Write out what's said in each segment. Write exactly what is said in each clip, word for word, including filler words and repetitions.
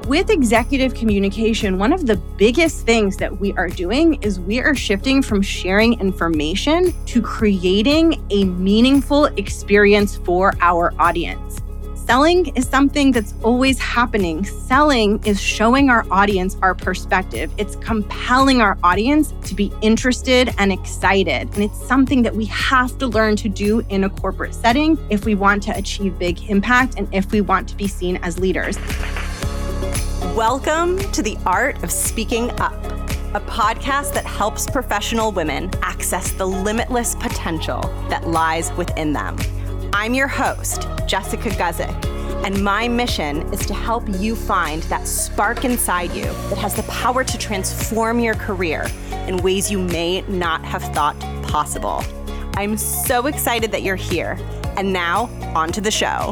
With executive communication, one of the biggest things that we are doing is we are shifting from sharing information to creating a meaningful experience for our audience. Selling is something that's always happening. Selling is showing our audience our perspective. It's compelling our audience to be interested and excited. And it's something that we have to learn to do in a corporate setting if we want to achieve big impact and if we want to be seen as leaders. Welcome to The Art of Speaking Up, a podcast that helps professional women access the limitless potential that lies within them. I'm your host, Jessica Guzik, and my mission is to help you find that spark inside you that has the power to transform your career in ways you may not have thought possible. I'm so excited that you're here. And now, on to the show.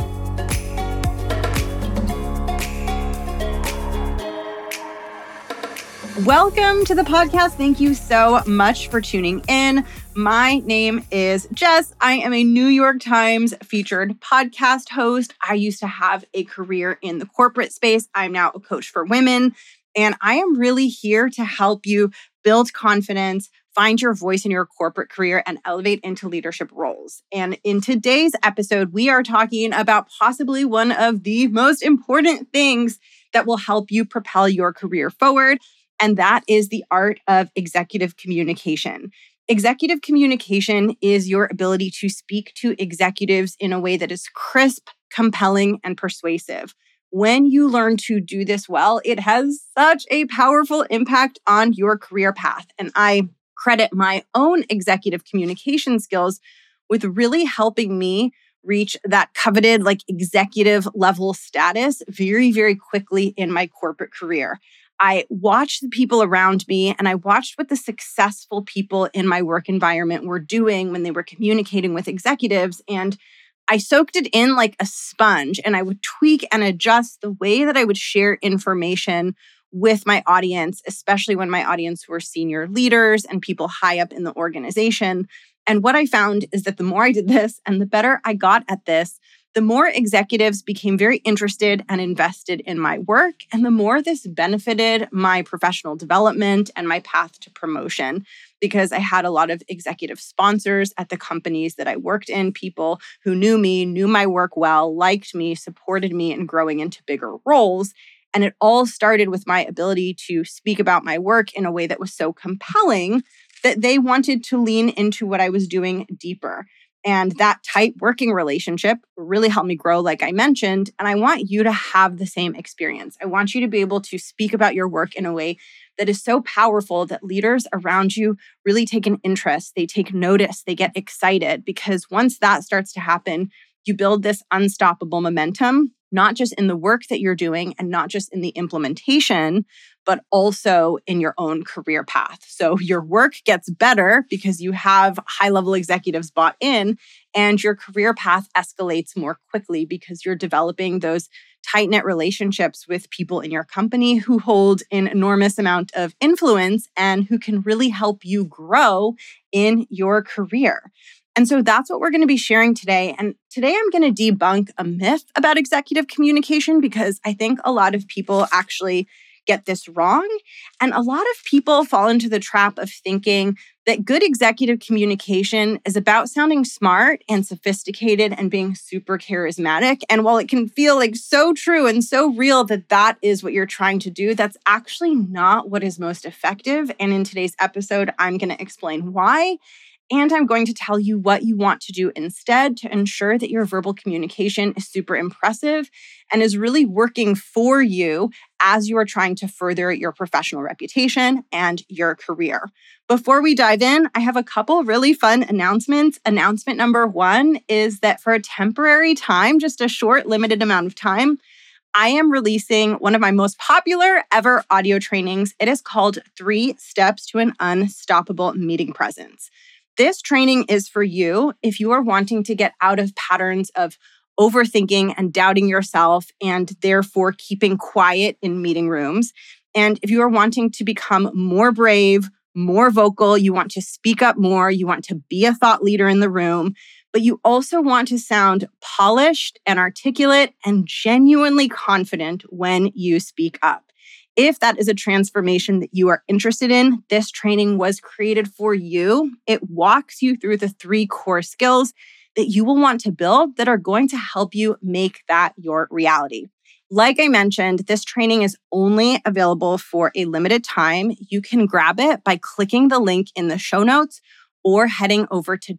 Welcome to the podcast. Thank you so much for tuning in. My name is Jess. I am a New York Times featured podcast host. I used to have a career in the corporate space. I'm now a coach for women, and I am really here to help you build confidence, find your voice in your corporate career, and elevate into leadership roles. And in today's episode, we are talking about possibly one of the most important things that will help you propel your career forward. And that is the art of executive communication. Executive communication is your ability to speak to executives in a way that is crisp, compelling, and persuasive. When you learn to do this well, it has such a powerful impact on your career path. And I credit my own executive communication skills with really helping me reach that coveted, like executive level status very, very quickly in my corporate career. I watched the people around me and I watched what the successful people in my work environment were doing when they were communicating with executives. And I soaked it in like a sponge, and I would tweak and adjust the way that I would share information with my audience, especially when my audience were senior leaders and people high up in the organization. And what I found is that the more I did this and the better I got at this, the more executives became very interested and invested in my work, and the more this benefited my professional development and my path to promotion, because I had a lot of executive sponsors at the companies that I worked in, people who knew me, knew my work well, liked me, supported me in growing into bigger roles. And it all started with my ability to speak about my work in a way that was so compelling that they wanted to lean into what I was doing deeper. And that tight working relationship really helped me grow, like I mentioned. And I want you to have the same experience. I want you to be able to speak about your work in a way that is so powerful that leaders around you really take an interest. They take notice. They get excited, because once that starts to happen, you build this unstoppable momentum, not just in the work that you're doing and not just in the implementation, but also in your own career path. So your work gets better because you have high-level executives bought in, and your career path escalates more quickly because you're developing those tight-knit relationships with people in your company who hold an enormous amount of influence and who can really help you grow in your career. And so that's what we're going to be sharing today. And today I'm going to debunk a myth about executive communication, because I think a lot of people actually get this wrong. And a lot of people fall into the trap of thinking that good executive communication is about sounding smart and sophisticated and being super charismatic. And while it can feel like so true and so real that that is what you're trying to do, that's actually not what is most effective. And in today's episode, I'm going to explain why. And I'm going to tell you what you want to do instead to ensure that your verbal communication is super impressive and is really working for you as you are trying to further your professional reputation and your career. Before we dive in, I have a couple really fun announcements. Announcement number one is that for a temporary time, just a short, limited amount of time, I am releasing one of my most popular ever audio trainings. It is called Three Steps to an Unstoppable Meeting Presence. This training is for you if you are wanting to get out of patterns of overthinking and doubting yourself and therefore keeping quiet in meeting rooms. And if you are wanting to become more brave, more vocal, you want to speak up more, you want to be a thought leader in the room, but you also want to sound polished and articulate and genuinely confident when you speak up. If that is a transformation that you are interested in, this training was created for you. It walks you through the three core skills that you will want to build that are going to help you make that your reality. Like I mentioned, this training is only available for a limited time. You can grab it by clicking the link in the show notes or heading over to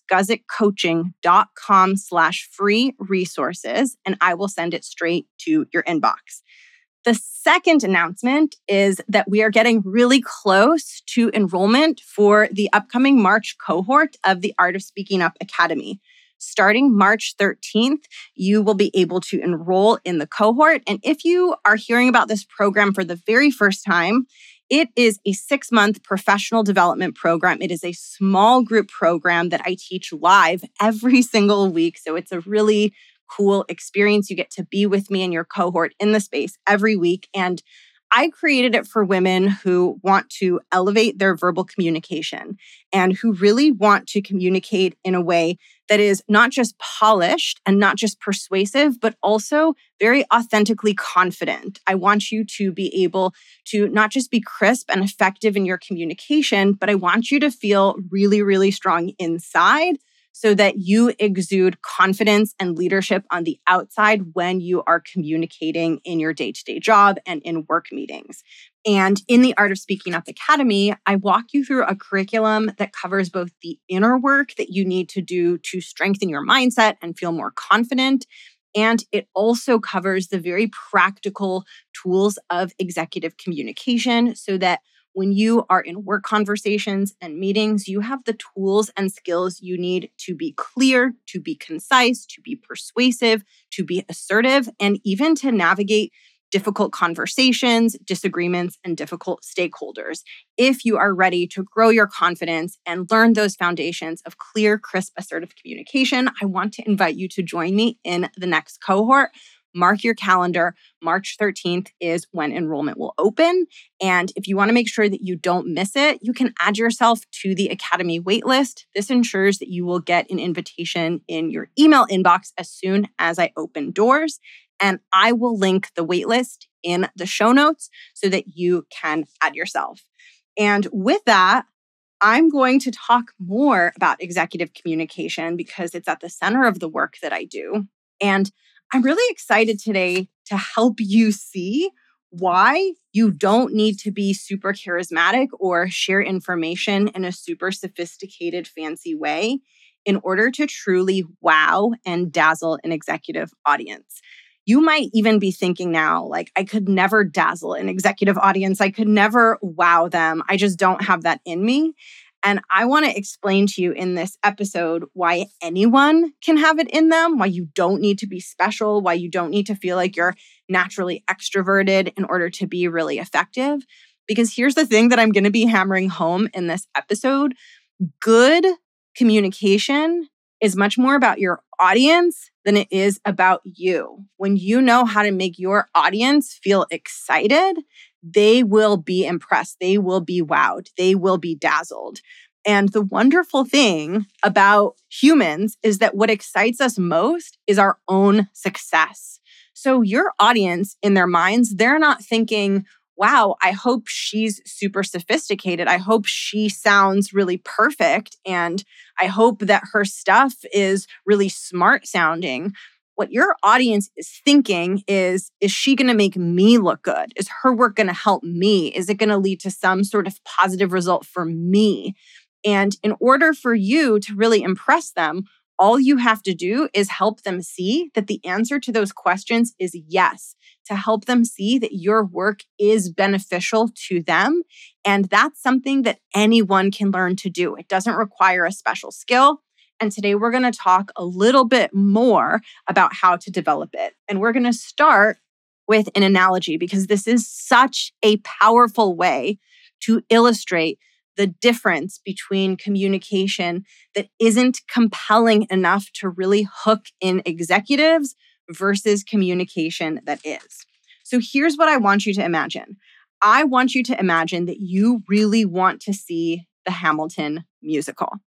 jessguzikcoaching.com slash free resources, and I will send it straight to your inbox. The second announcement is that we are getting really close to enrollment for the upcoming March cohort of the Art of Speaking Up Academy. Starting March thirteenth, you will be able to enroll in the cohort. And if you are hearing about this program for the very first time, it is a six-month professional development program. It is a small group program that I teach live every single week. So it's a really cool experience. You get to be with me and your cohort in the space every week. And I created it for women who want to elevate their verbal communication and who really want to communicate in a way that is not just polished and not just persuasive, but also very authentically confident. I want you to be able to not just be crisp and effective in your communication, but I want you to feel really, really strong inside so that you exude confidence and leadership on the outside when you are communicating in your day-to-day job and in work meetings. And in the Art of Speaking Up Academy, I walk you through a curriculum that covers both the inner work that you need to do to strengthen your mindset and feel more confident. And it also covers the very practical tools of executive communication so that when you are in work conversations and meetings, you have the tools and skills you need to be clear, to be concise, to be persuasive, to be assertive, and even to navigate difficult conversations, disagreements, and difficult stakeholders. If you are ready to grow your confidence and learn those foundations of clear, crisp, assertive communication, I want to invite you to join me in the next cohort. Mark your calendar. March thirteenth is when enrollment will open. And if you want to make sure that you don't miss it, you can add yourself to the Academy waitlist. This ensures that you will get an invitation in your email inbox as soon as I open doors. And I will link the waitlist in the show notes so that you can add yourself. And with that, I'm going to talk more about executive communication because it's at the center of the work that I do. And I'm really excited today to help you see why you don't need to be super charismatic or share information in a super sophisticated, fancy way in order to truly wow and dazzle an executive audience. You might even be thinking now, like, I could never dazzle an executive audience. I could never wow them. I just don't have that in me. And I want to explain to you in this episode why anyone can have it in them, why you don't need to be special, why you don't need to feel like you're naturally extroverted in order to be really effective. Because here's the thing that I'm going to be hammering home in this episode. Good communication is much more about your audience than it is about you. When you know how to make your audience feel excited, they will be impressed. They will be wowed. They will be dazzled. And the wonderful thing about humans is that what excites us most is our own success. So your audience, in their minds, they're not thinking, wow, I hope she's super sophisticated. I hope she sounds really perfect. And I hope that her stuff is really smart sounding. What your audience is thinking is, is she going to make me look good? Is her work going to help me? Is it going to lead to some sort of positive result for me? And in order for you to really impress them, all you have to do is help them see that the answer to those questions is yes, to help them see that your work is beneficial to them. And that's something that anyone can learn to do. It doesn't require a special skill. And today we're going to talk a little bit more about how to develop it. And we're going to start with an analogy because this is such a powerful way to illustrate the difference between communication that isn't compelling enough to really hook in executives versus communication that is. So here's what I want you to imagine. I want you to imagine that you really want to see the Hamilton musical.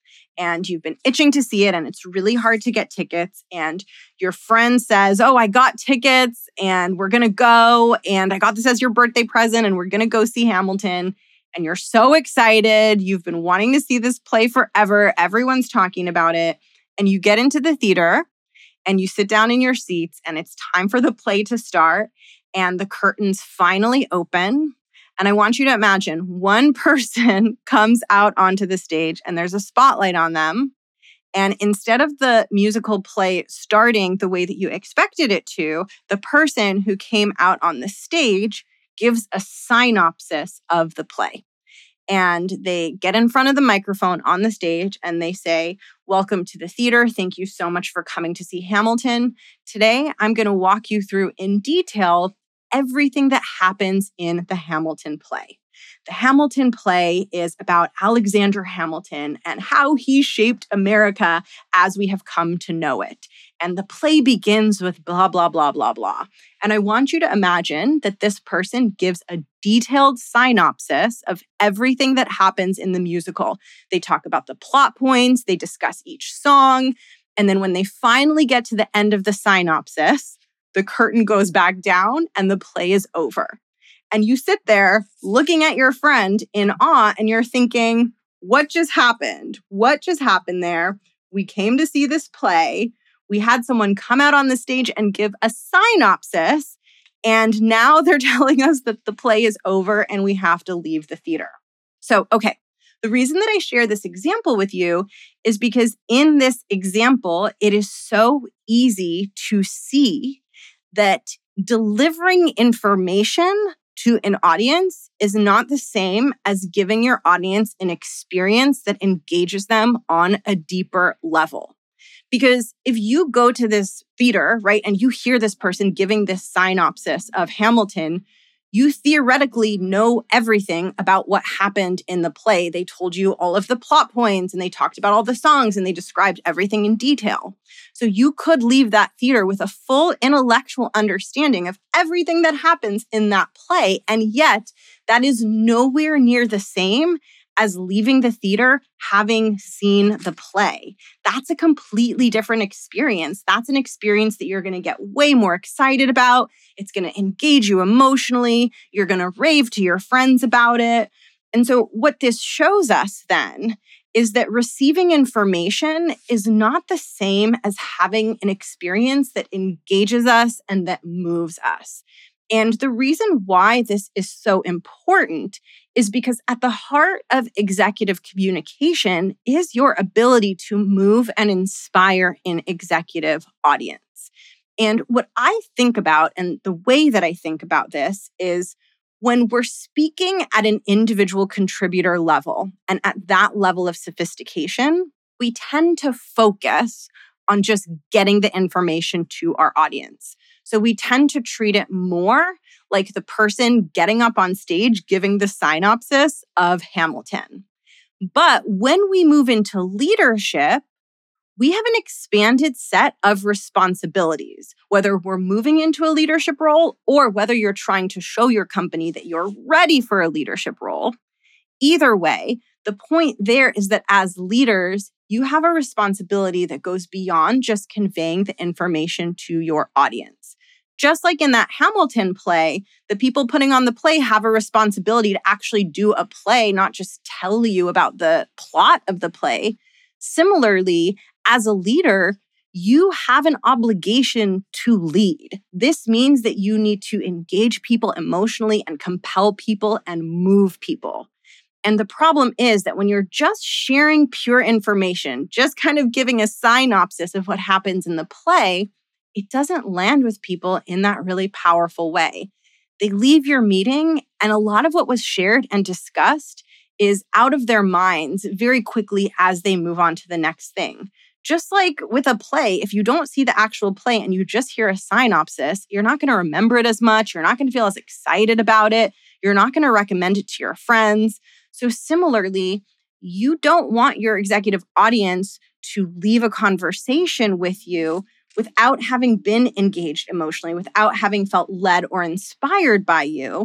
and you've been itching to see it and it's really hard to get tickets. And your friend says, oh, I got tickets and we're going to go. And I got this as your birthday present and we're going to go see Hamilton. And you're so excited. You've been wanting to see this play forever. Everyone's talking about it. And you get into the theater and you sit down in your seats and it's time for the play to start. And the curtains finally open. And I want you to imagine one person comes out onto the stage and there's a spotlight on them. And instead of the musical play starting the way that you expected it to, the person who came out on the stage gives a synopsis of the play. And they get in front of the microphone on the stage and they say, welcome to the theater. Thank you so much for coming to see Hamilton. Today, I'm going to walk you through in detail everything that happens in the Hamilton play. The Hamilton play is about Alexander Hamilton and how he shaped America as we have come to know it. And the play begins with blah, blah, blah, blah, blah. And I want you to imagine that this person gives a detailed synopsis of everything that happens in the musical. They talk about the plot points, they discuss each song, and then when they finally get to the end of the synopsis, the curtain goes back down and the play is over. And you sit there looking at your friend in awe and you're thinking, what just happened? What just happened there? We came to see this play. We had someone come out on the stage and give a synopsis. And now they're telling us that the play is over and we have to leave the theater. So, okay. The reason that I share this example with you is because in this example, it is so easy to see that delivering information to an audience is not the same as giving your audience an experience that engages them on a deeper level. Because if you go to this theater, right, and you hear this person giving this synopsis of Hamilton, you theoretically know everything about what happened in the play. They told you all of the plot points and they talked about all the songs and they described everything in detail. So you could leave that theater with a full intellectual understanding of everything that happens in that play. And yet that is nowhere near the same as leaving the theater having seen the play. That's a completely different experience. That's an experience that you're going to get way more excited about. It's going to engage you emotionally. You're going to rave to your friends about it. And so what this shows us then is that receiving information is not the same as having an experience that engages us and that moves us. And the reason why this is so important is because at the heart of executive communication is your ability to move and inspire an executive audience. And what I think about, and the way that I think about this, is when we're speaking at an individual contributor level and at that level of sophistication, we tend to focus on just getting the information to our audience. So we tend to treat it more like the person getting up on stage giving the synopsis of Hamilton. But when we move into leadership, we have an expanded set of responsibilities, whether we're moving into a leadership role or whether you're trying to show your company that you're ready for a leadership role. Either way, the point there is that as leaders, you have a responsibility that goes beyond just conveying the information to your audience. Just like in that Hamilton play, the people putting on the play have a responsibility to actually do a play, not just tell you about the plot of the play. Similarly, as a leader, you have an obligation to lead. This means that you need to engage people emotionally and compel people and move people. And the problem is that when you're just sharing pure information, just kind of giving a synopsis of what happens in the play, it doesn't land with people in that really powerful way. They leave your meeting, and a lot of what was shared and discussed is out of their minds very quickly as they move on to the next thing. Just like with a play, if you don't see the actual play and you just hear a synopsis, you're not going to remember it as much. You're not going to feel as excited about it. You're not going to recommend it to your friends. So similarly, you don't want your executive audience to leave a conversation with you without having been engaged emotionally, without having felt led or inspired by you,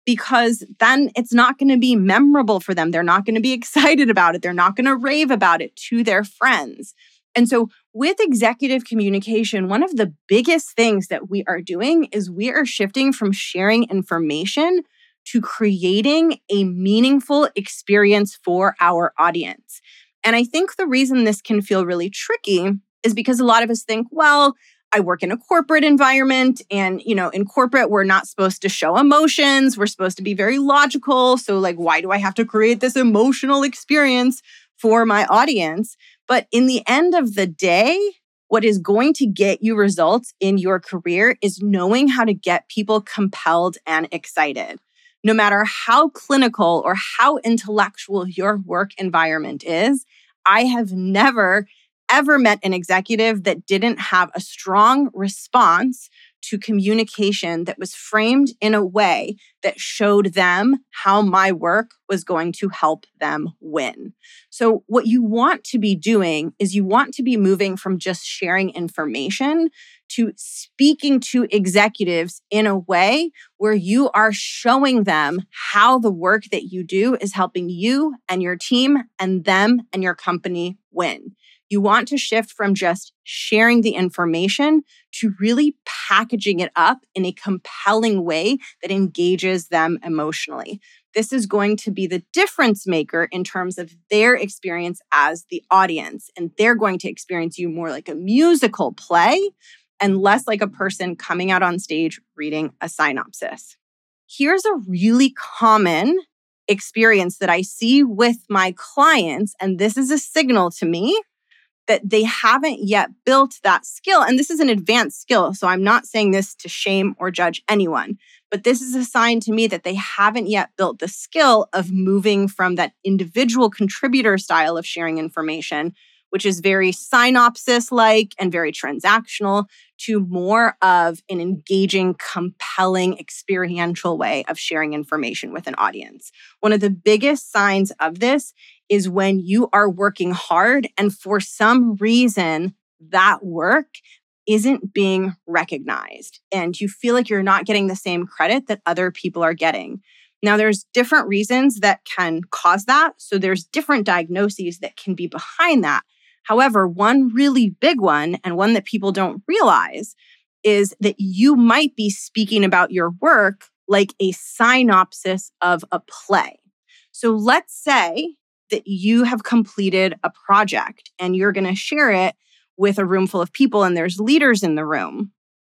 because then it's not going to be memorable for them. They're not going to be excited about it. They're not going to rave about it to their friends. And so with executive communication, one of the biggest things that we are doing is we are shifting from sharing information to creating a meaningful experience for our audience. And I think the reason this can feel really tricky is because a lot of us think, well, I work in a corporate environment, and, you know, in corporate, we're not supposed to show emotions. We're supposed to be very logical. So like, why do I have to create this emotional experience for my audience? But in the end of the day, what is going to get you results in your career is knowing how to get people compelled and excited. No matter how clinical or how intellectual your work environment is, I have never ever met an executive that didn't have a strong response to communication that was framed in a way that showed them how my work was going to help them win. So what you want to be doing is you want to be moving from just sharing information to speaking to executives in a way where you are showing them how the work that you do is helping you and your team and them and your company win. You want to shift from just sharing the information to really packaging it up in a compelling way that engages them emotionally. This is going to be the difference maker in terms of their experience as the audience. And they're going to experience you more like a musical play and less like a person coming out on stage reading a synopsis. Here's a really common experience that I see with my clients, and this is a signal to me that they haven't yet built that skill. And this is an advanced skill, so I'm not saying this to shame or judge anyone, but this is a sign to me that they haven't yet built the skill of moving from that individual contributor style of sharing information, which is very synopsis-like and very transactional, to more of an engaging, compelling, experiential way of sharing information with an audience. One of the biggest signs of this is when you are working hard and for some reason that work isn't being recognized and you feel like you're not getting the same credit that other people are getting. Now, there's different reasons that can cause that. So there's different diagnoses that can be behind that. However, one really big one, and one that people don't realize, is that you might be speaking about your work like a synopsis of a play. So let's say that you have completed a project and you're going to share it with a room full of people and there's leaders in the room.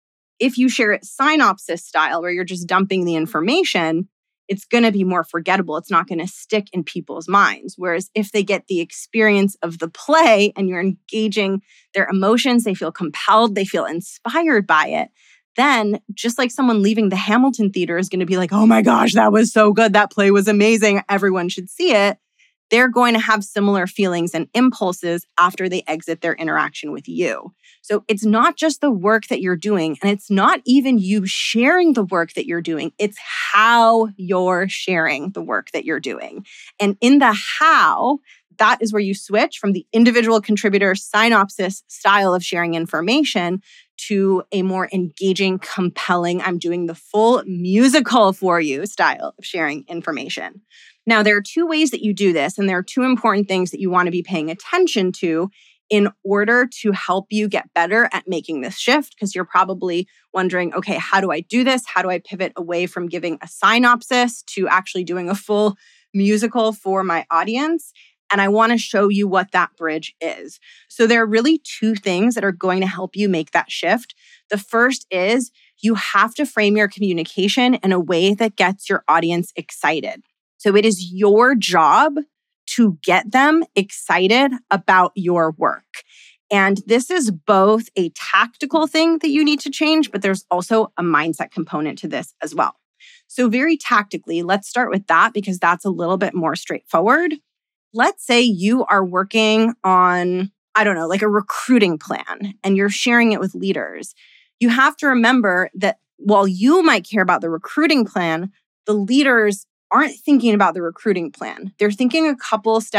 If you share it synopsis style, where you're just dumping the information, it's going to be more forgettable. It's not going to stick in people's minds. Whereas if they get the experience of the play and you're engaging their emotions, they feel compelled, they feel inspired by it, then just like someone leaving the Hamilton Theater is going to be like, oh my gosh, that was so good. That play was amazing. Everyone should see it. They're going to have similar feelings and impulses after they exit their interaction with you. So it's not just the work that you're doing, and it's not even you sharing the work that you're doing. It's how you're sharing the work that you're doing. And in the how, that is where you switch from the individual contributor synopsis style of sharing information to a more engaging, compelling, I'm doing the full musical for you style of sharing information. Now, there are two ways that you do this, and there are two important things that you want to be paying attention to in order to help you get better at making this shift, because you're probably wondering, okay, how do I do this? How do I pivot away from giving a synopsis to actually doing a full musical for my audience? And I want to show you what that bridge is. So there are really two things that are going to help you make that shift. The first is you have to frame your communication in a way that gets your audience excited. So it is your job to get them excited about your work. And this is both a tactical thing that you need to change, but there's also a mindset component to this as well. So very tactically, let's start with that because that's a little bit more straightforward. Let's say you are working on, I don't know, like a recruiting plan and you're sharing it with leaders. You have to remember that while you might care about the recruiting plan, the leaders aren't thinking about the recruiting plan. They're thinking a couple steps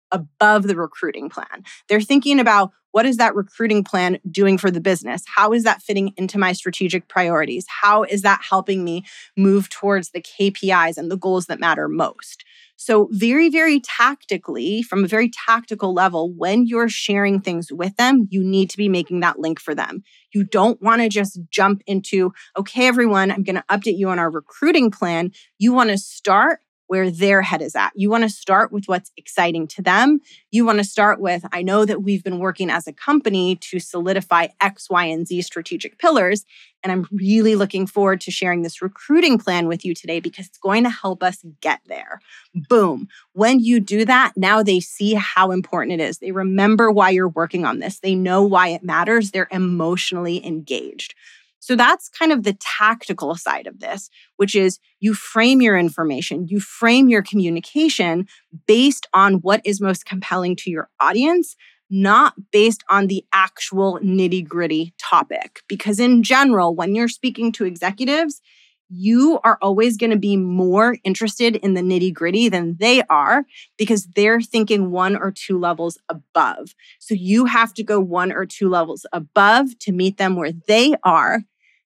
above the recruiting plan. They're thinking about, what is that recruiting plan doing for the business? How is that fitting into my strategic priorities? How is that helping me move towards the K P Is and the goals that matter most? So very, very tactically, from a very tactical level, when you're sharing things with them, you need to be making that link for them. You don't want to just jump into, okay, everyone, I'm going to update you on our recruiting plan. You want to start where their head is at. You want to start with what's exciting to them. You want to start with, I know that we've been working as a company to solidify X, Y, and Z strategic pillars, and I'm really looking forward to sharing this recruiting plan with you today because it's going to help us get there. Boom. When you do that, now they see how important it is. They remember why you're working on this. They know why it matters. They're emotionally engaged. So that's kind of the tactical side of this, which is you frame your information, you frame your communication based on what is most compelling to your audience, not based on the actual nitty-gritty topic. Because in general, when you're speaking to executives, you are always going to be more interested in the nitty-gritty than they are because they're thinking one or two levels above. So you have to go one or two levels above to meet them where they are.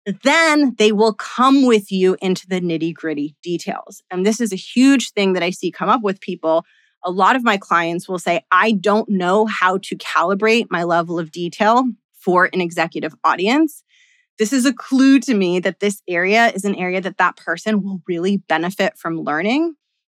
Then they will come with you into the nitty-gritty details. And this is a huge thing that I see come up with people. A lot of my clients will say, I don't know how to calibrate my level of detail for an executive audience. This is a clue to me that this area is an area that that person will really benefit from learning,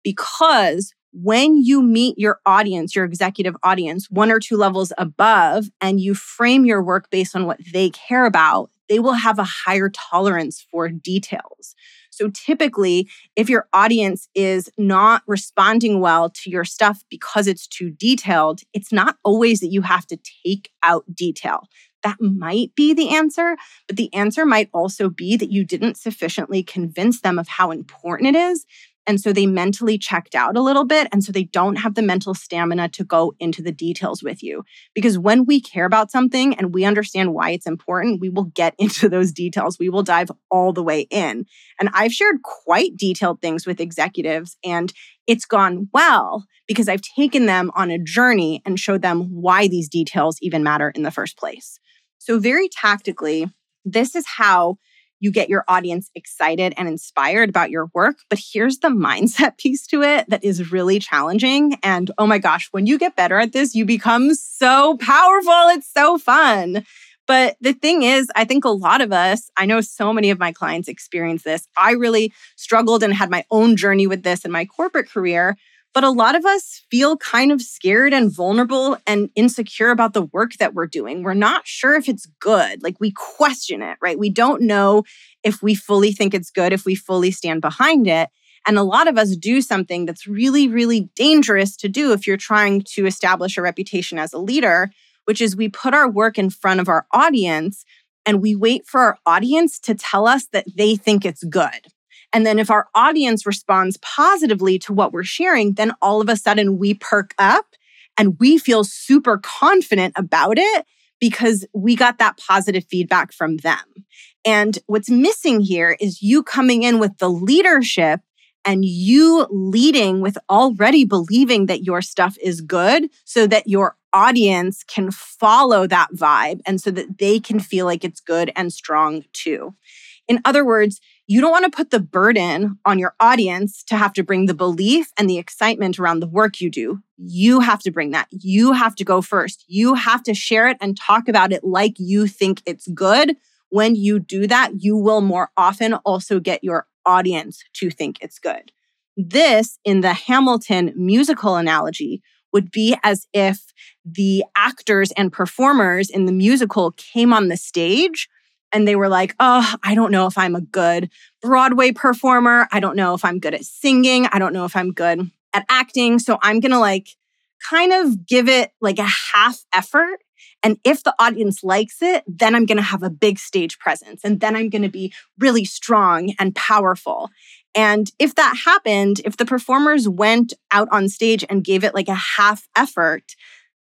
because when you meet your audience, your executive audience, one or two levels above, and you frame your work based on what they care about, they will have a higher tolerance for details. So typically, if your audience is not responding well to your stuff because it's too detailed, it's not always that you have to take out detail. That might be the answer, but the answer might also be that you didn't sufficiently convince them of how important it is. And so they mentally checked out a little bit. And so they don't have the mental stamina to go into the details with you. Because when we care about something and we understand why it's important, we will get into those details. We will dive all the way in. And I've shared quite detailed things with executives, and it's gone well because I've taken them on a journey and showed them why these details even matter in the first place. So very tactically, this is how you get your audience excited and inspired about your work. But here's the mindset piece to it that is really challenging. And oh my gosh, when you get better at this, you become so powerful. It's so fun. But the thing is, I think a lot of us, I know so many of my clients experience this. I really struggled and had my own journey with this in my corporate career. But a lot of us feel kind of scared and vulnerable and insecure about the work that we're doing. We're not sure if it's good. Like, we question it, right? We don't know if we fully think it's good, if we fully stand behind it. And a lot of us do something that's really, really dangerous to do if you're trying to establish a reputation as a leader, which is we put our work in front of our audience and we wait for our audience to tell us that they think it's good. And then if our audience responds positively to what we're sharing, then all of a sudden we perk up and we feel super confident about it because we got that positive feedback from them. And what's missing here is you coming in with the leadership and you leading with already believing that your stuff is good so that your audience can follow that vibe and so that they can feel like it's good and strong too. In other words, you don't want to put the burden on your audience to have to bring the belief and the excitement around the work you do. You have to bring that. You have to go first. You have to share it and talk about it like you think it's good. When you do that, you will more often also get your audience to think it's good. This, in the Hamilton musical analogy, would be as if the actors and performers in the musical came on the stage and they were like, oh, I don't know if I'm a good Broadway performer. I don't know if I'm good at singing. I don't know if I'm good at acting. So I'm going to like kind of give it like a half effort. And if the audience likes it, then I'm going to have a big stage presence. And then I'm going to be really strong and powerful. And if that happened, if the performers went out on stage and gave it like a half effort,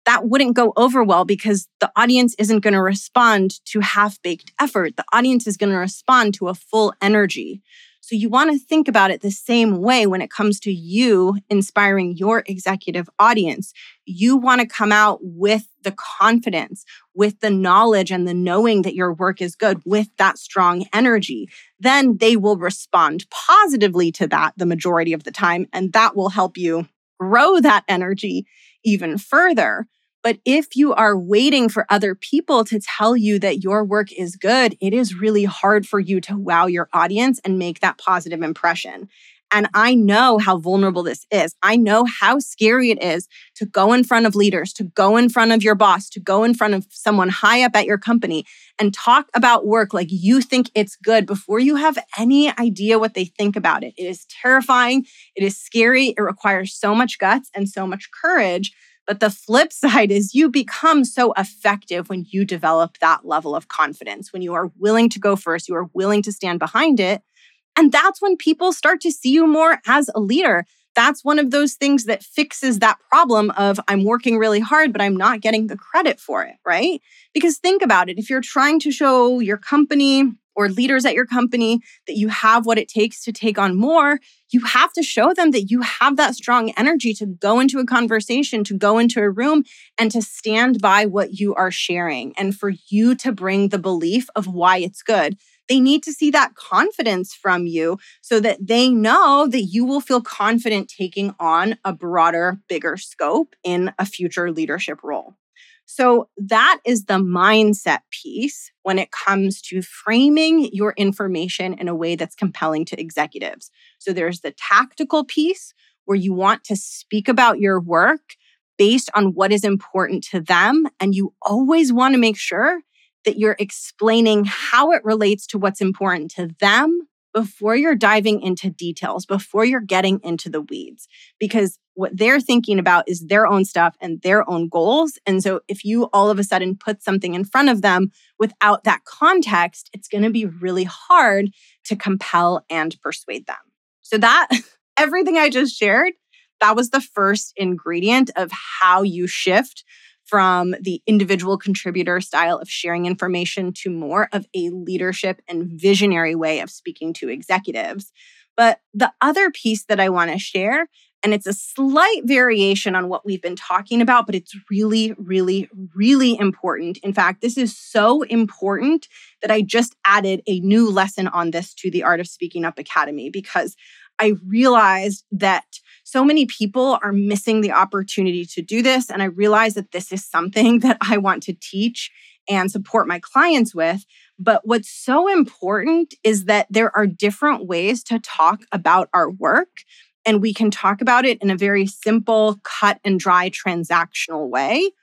that wouldn't go over well because the audience isn't going to respond to half-baked effort. The audience is going to respond to a full energy. So you want to think about it the same way when it comes to you inspiring your executive audience. You want to come out with the confidence, with the knowledge and the knowing that your work is good, with that strong energy. Then they will respond positively to that the majority of the time, and that will help you grow that energy even further. But if you are waiting for other people to tell you that your work is good, it is really hard for you to wow your audience and make that positive impression. And I know how vulnerable this is. I know how scary it is to go in front of leaders, to go in front of your boss, to go in front of someone high up at your company and talk about work like you think it's good before you have any idea what they think about it. It is terrifying. It is scary. It requires so much guts and so much courage. But the flip side is you become so effective when you develop that level of confidence, when you are willing to go first, you are willing to stand behind it. And that's when people start to see you more as a leader. That's one of those things that fixes that problem of I'm working really hard, but I'm not getting the credit for it, right? Because think about it. If you're trying to show your company or leaders at your company that you have what it takes to take on more, you have to show them that you have that strong energy to go into a conversation, to go into a room, and to stand by what you are sharing, and for you to bring the belief of why it's good. They need to see that confidence from you so that they know that you will feel confident taking on a broader, bigger scope in a future leadership role. So that is the mindset piece when it comes to framing your information in a way that's compelling to executives. So there's the tactical piece where you want to speak about your work based on what is important to them. And you always want to make sure that you're explaining how it relates to what's important to them before you're diving into details, before you're getting into the weeds, because what they're thinking about is their own stuff and their own goals. And so if you all of a sudden put something in front of them without that context, it's going to be really hard to compel and persuade them. So that, everything I just shared, that was the first ingredient of how you shift from the individual contributor style of sharing information to more of a leadership and visionary way of speaking to executives. But the other piece that I want to share, and it's a slight variation on what we've been talking about, but it's really, really, really important. In fact, this is so important that I just added a new lesson on this to the Art of Speaking Up Academy, because I realized that so many people are missing the opportunity to do this. And I realized that this is something that I want to teach and support my clients with. But what's so important is that there are different ways to talk about our work. And we can talk about it in a very simple, cut and dry transactional way.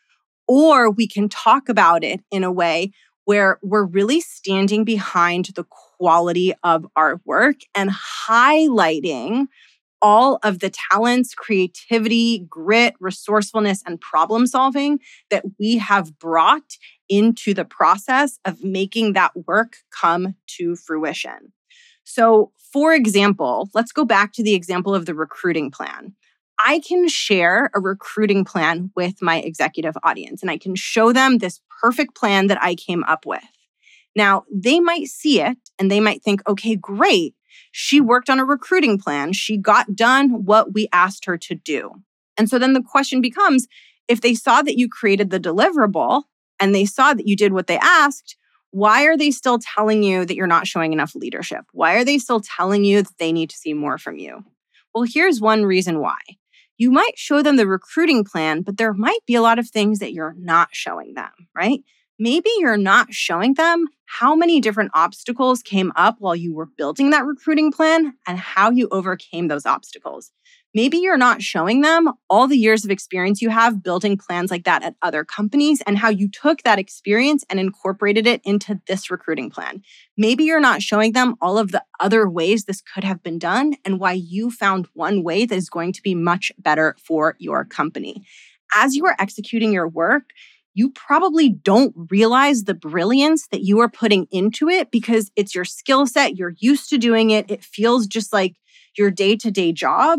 Or we can talk about it in a way where we're really standing behind the quality of our work and highlighting all of the talents, creativity, grit, resourcefulness, and problem solving that we have brought into the process of making that work come to fruition. So, for example, let's go back to the example of the recruiting plan. I can share a recruiting plan with my executive audience, and I can show them this perfect plan that I came up with. Now, they might see it and they might think, okay, great. She worked on a recruiting plan. She got done what we asked her to do. And so then the question becomes, if they saw that you created the deliverable and they saw that you did what they asked, why are they still telling you that you're not showing enough leadership? Why are they still telling you that they need to see more from you? Well, here's one reason why. You might show them the recruiting plan, but there might be a lot of things that you're not showing them, right? Maybe you're not showing them how many different obstacles came up while you were building that recruiting plan and how you overcame those obstacles. Maybe you're not showing them all the years of experience you have building plans like that at other companies and how you took that experience and incorporated it into this recruiting plan. Maybe you're not showing them all of the other ways this could have been done and why you found one way that is going to be much better for your company. As you are executing your work, you probably don't realize the brilliance that you are putting into it because it's your skill set, you're used to doing it, it feels just like your day-to-day job.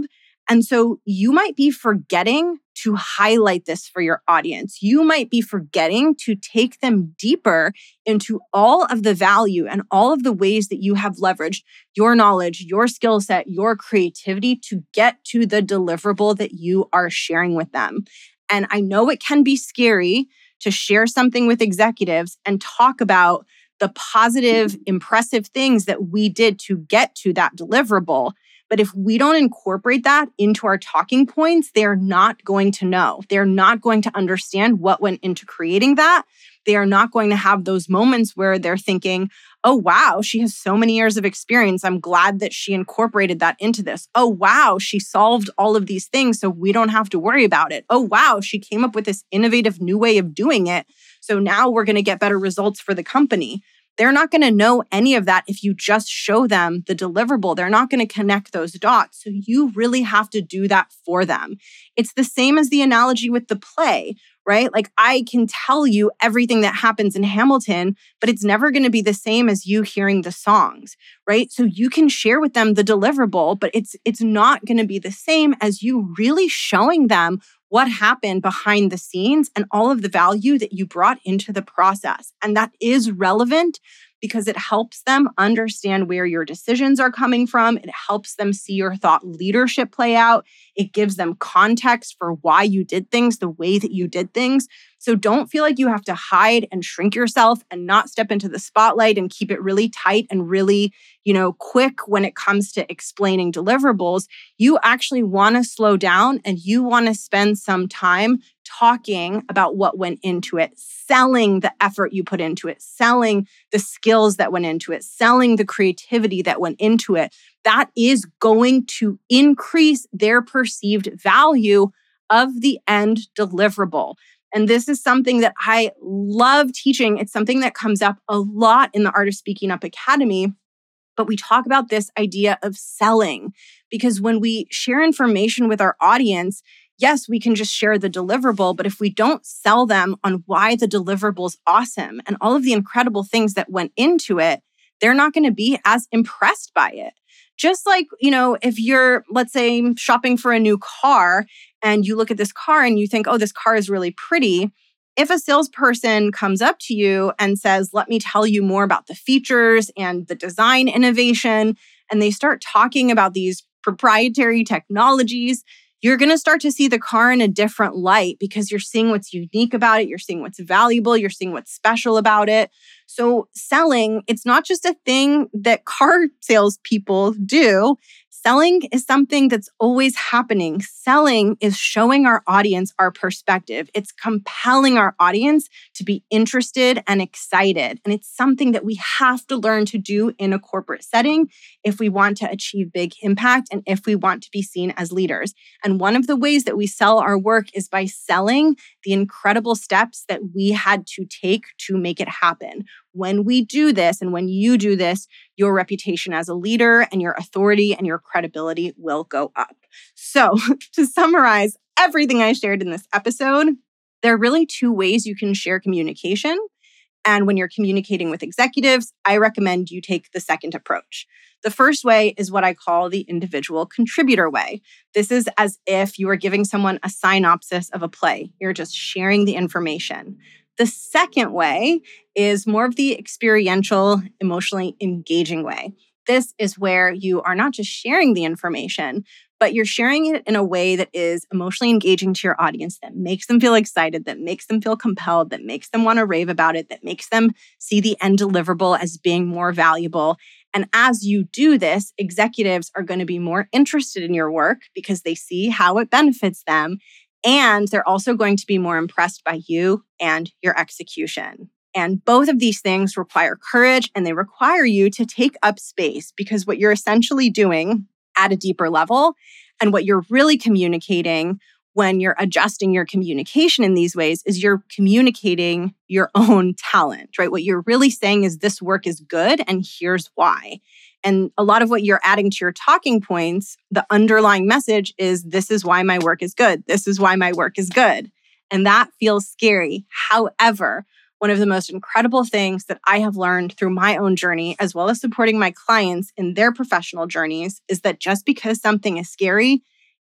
And so you might be forgetting to highlight this for your audience. You might be forgetting to take them deeper into all of the value and all of the ways that you have leveraged your knowledge, your skill set, your creativity to get to the deliverable that you are sharing with them. And I know it can be scary to share something with executives and talk about the positive, impressive things that we did to get to that deliverable. But if we don't incorporate that into our talking points, they're not going to know. They're not going to understand what went into creating that. They are not going to have those moments where they're thinking, oh, wow, she has so many years of experience. I'm glad that she incorporated that into this. Oh, wow, she solved all of these things so we don't have to worry about it. Oh, wow, she came up with this innovative new way of doing it. So now we're going to get better results for the company. They're not going to know any of that if you just show them the deliverable. They're not going to connect those dots. So you really have to do that for them. It's the same as the analogy with the play, right? Like I can tell you everything that happens in Hamilton, but it's never going to be the same as you hearing the songs, right? So you can share with them the deliverable, but it's it's not going to be the same as you really showing them what happened behind the scenes and all of the value that you brought into the process. And that is relevant because it helps them understand where your decisions are coming from. It helps them see your thought leadership play out. It gives them context for why you did things the way that you did things. So don't feel like you have to hide and shrink yourself and not step into the spotlight and keep it really tight and really, you know, quick when it comes to explaining deliverables. You actually want to slow down and you want to spend some time talking about what went into it, selling the effort you put into it, selling the skills that went into it, selling the creativity that went into it. That is going to increase their perceived value of the end deliverable. And this is something that I love teaching. It's something that comes up a lot in the Art of Speaking Up Academy. But we talk about this idea of selling because when we share information with our audience, yes, we can just share the deliverable, but if we don't sell them on why the deliverable is awesome and all of the incredible things that went into it, they're not going to be as impressed by it. Just like, you know, if you're, let's say, shopping for a new car and you look at this car and you think, oh, this car is really pretty. If a salesperson comes up to you and says, let me tell you more about the features and the design innovation, and they start talking about these proprietary technologies, you're going to start to see the car in a different light because you're seeing what's unique about it. You're seeing what's valuable. You're seeing what's special about it. So selling, it's not just a thing that car salespeople do. Selling is something that's always happening. Selling is showing our audience our perspective. It's compelling our audience to be interested and excited. And it's something that we have to learn to do in a corporate setting if we want to achieve big impact and if we want to be seen as leaders. And one of the ways that we sell our work is by selling the incredible steps that we had to take to make it happen. When we do this and when you do this, your reputation as a leader and your authority and your credibility will go up. So to summarize everything I shared in this episode, there are really two ways you can share communication. And when you're communicating with executives, I recommend you take the second approach. The first way is what I call the individual contributor way. This is as if you are giving someone a synopsis of a play. You're just sharing the information. The second way is more of the experiential, emotionally engaging way. This is where you are not just sharing the information, but you're sharing it in a way that is emotionally engaging to your audience, that makes them feel excited, that makes them feel compelled, that makes them want to rave about it, that makes them see the end deliverable as being more valuable. And as you do this, executives are going to be more interested in your work because they see how it benefits them. And they're also going to be more impressed by you and your execution. And both of these things require courage and they require you to take up space because what you're essentially doing at a deeper level and what you're really communicating when you're adjusting your communication in these ways is you're communicating your own talent, right? What you're really saying is this work is good and here's why. And a lot of what you're adding to your talking points, the underlying message is this is why my work is good. This is why my work is good. And that feels scary. However, one of the most incredible things that I have learned through my own journey, as well as supporting my clients in their professional journeys, is that just because something is scary,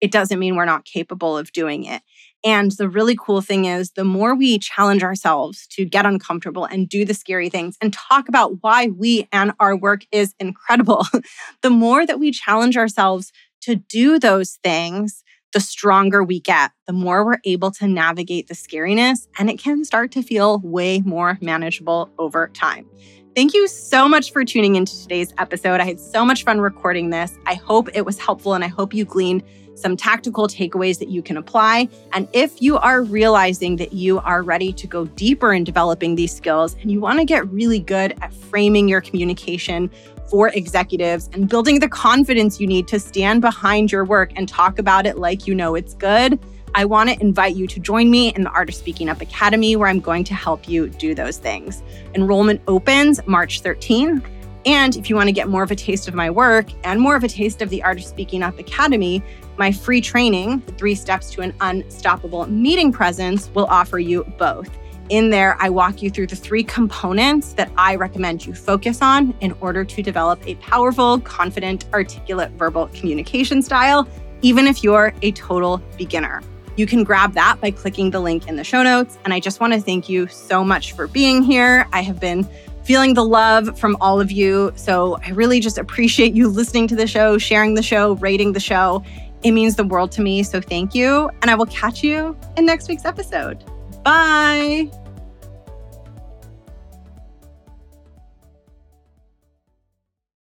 it doesn't mean we're not capable of doing it. And the really cool thing is the more we challenge ourselves to get uncomfortable and do the scary things and talk about why we and our work is incredible, the more that we challenge ourselves to do those things, the stronger we get, the more we're able to navigate the scariness, and it can start to feel way more manageable over time. Thank you so much for tuning into today's episode. I had so much fun recording this. I hope it was helpful, and I hope you gleaned some tactical takeaways that you can apply. And if you are realizing that you are ready to go deeper in developing these skills and you want to get really good at framing your communication for executives and building the confidence you need to stand behind your work and talk about it like you know it's good, I want to invite you to join me in the Art of Speaking Up Academy, where I'm going to help you do those things. Enrollment opens March thirteenth. And if you want to get more of a taste of my work and more of a taste of the Art of Speaking Up Academy, my free training, The Three Steps to an Unstoppable Meeting Presence, will offer you both. In there, I walk you through the three components that I recommend you focus on in order to develop a powerful, confident, articulate verbal communication style, even if you're a total beginner. You can grab that by clicking the link in the show notes. And I just want to thank you so much for being here. I have been feeling the love from all of you. So I really just appreciate you listening to the show, sharing the show, rating the show. It means the world to me. So thank you. And I will catch you in next week's episode. Bye.